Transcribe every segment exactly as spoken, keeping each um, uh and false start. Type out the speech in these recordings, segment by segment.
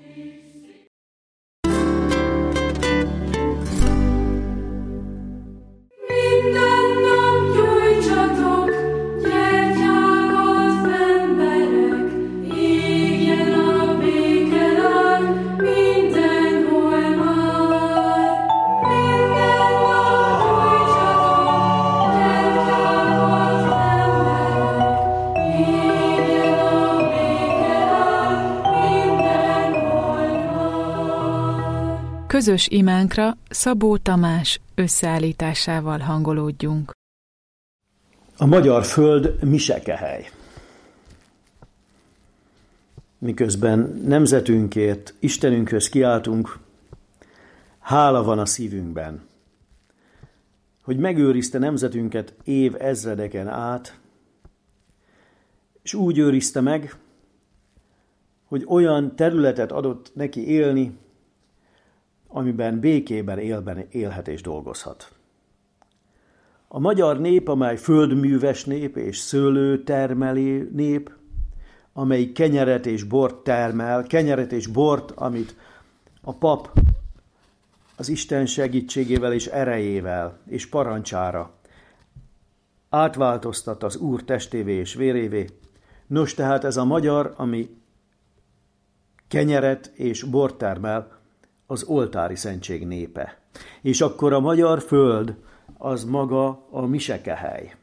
Közös imánkra Szabó Tamás összeállításával hangolódjunk. A magyar föld misekehely. Miközben nemzetünkért, Istenünkhöz kiáltunk, hála van a szívünkben, hogy megőrizte nemzetünket év ezredeken át, és úgy őrizte meg, hogy olyan területet adott neki élni, amiben békében élben élhet és dolgozhat. A magyar nép, amely földműves nép és szőlőtermelő nép, amely kenyeret és bort termel, kenyeret és bort, amit a pap az Isten segítségével és erejével és parancsára átváltoztat az Úr testévé és vérévé. Nos, tehát ez a magyar, ami kenyeret és bort termel, az oltári szentség népe. És akkor a magyar föld az maga a misekehely.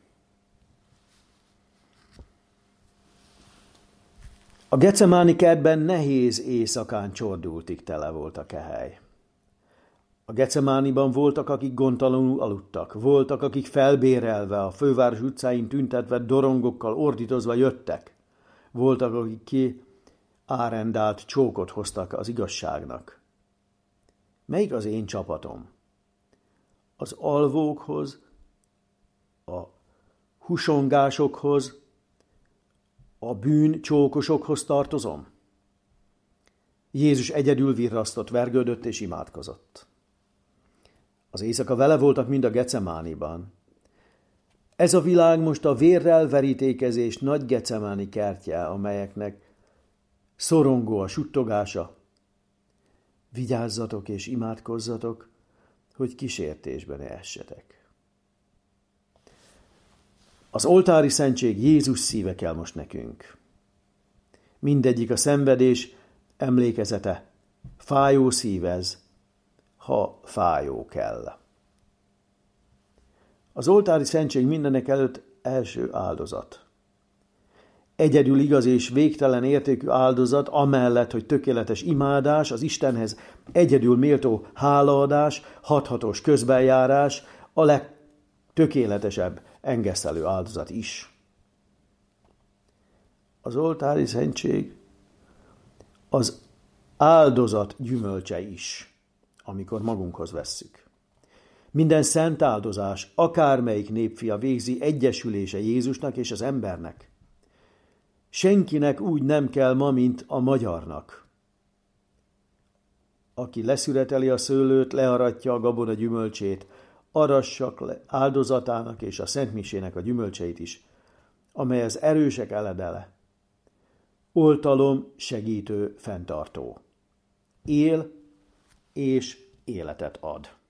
A Gecemáni kertben nehéz éjszakán csordultig tele volt a kehely. A Gecemániban voltak, akik gondtalanul aludtak, voltak, akik felbérelve, a főváros utcáin tüntetve, dorongokkal ordítozva jöttek, voltak, akik ki árendált csókot hoztak az igazságnak. Melyik az én csapatom? Az alvókhoz, a husongásokhoz, a bűncsókosokhoz tartozom? Jézus egyedül virrasztott, vergődött és imádkozott. Az éjszaka vele voltak mind a Gecemániban. Ez a világ most a vérrel verítékezés nagy Gecemáni kertje, amelyeknek szorongó a suttogása. Vigyázzatok és imádkozzatok, hogy kísértésbe ne essetek. Az oltári szentség Jézus szíve kell most nekünk. Mindegyik a szenvedés emlékezete. Fájó szív ez, ha fájó kell. Az oltári szentség mindenek előtt első áldozat. Egyedül igaz és végtelen értékű áldozat, amellett, hogy tökéletes imádás, az Istenhez egyedül méltó hálaadás, hathatós közbenjárás, a legtökéletesebb engesztelő áldozat is. Az oltári szentség az áldozat gyümölcse is, amikor magunkhoz vesszük. Minden szent áldozás, akármelyik népfia végzi, egyesülése Jézusnak és az embernek. Senkinek úgy nem kell ma, mint a magyarnak. Aki leszüreteli a szőlőt, learatja a gabona gyümölcsét, arassak le áldozatának és a szentmisének a gyümölcseit is, amely az erősek eledele. Oltalom segítő, fenntartó. Él és életet ad.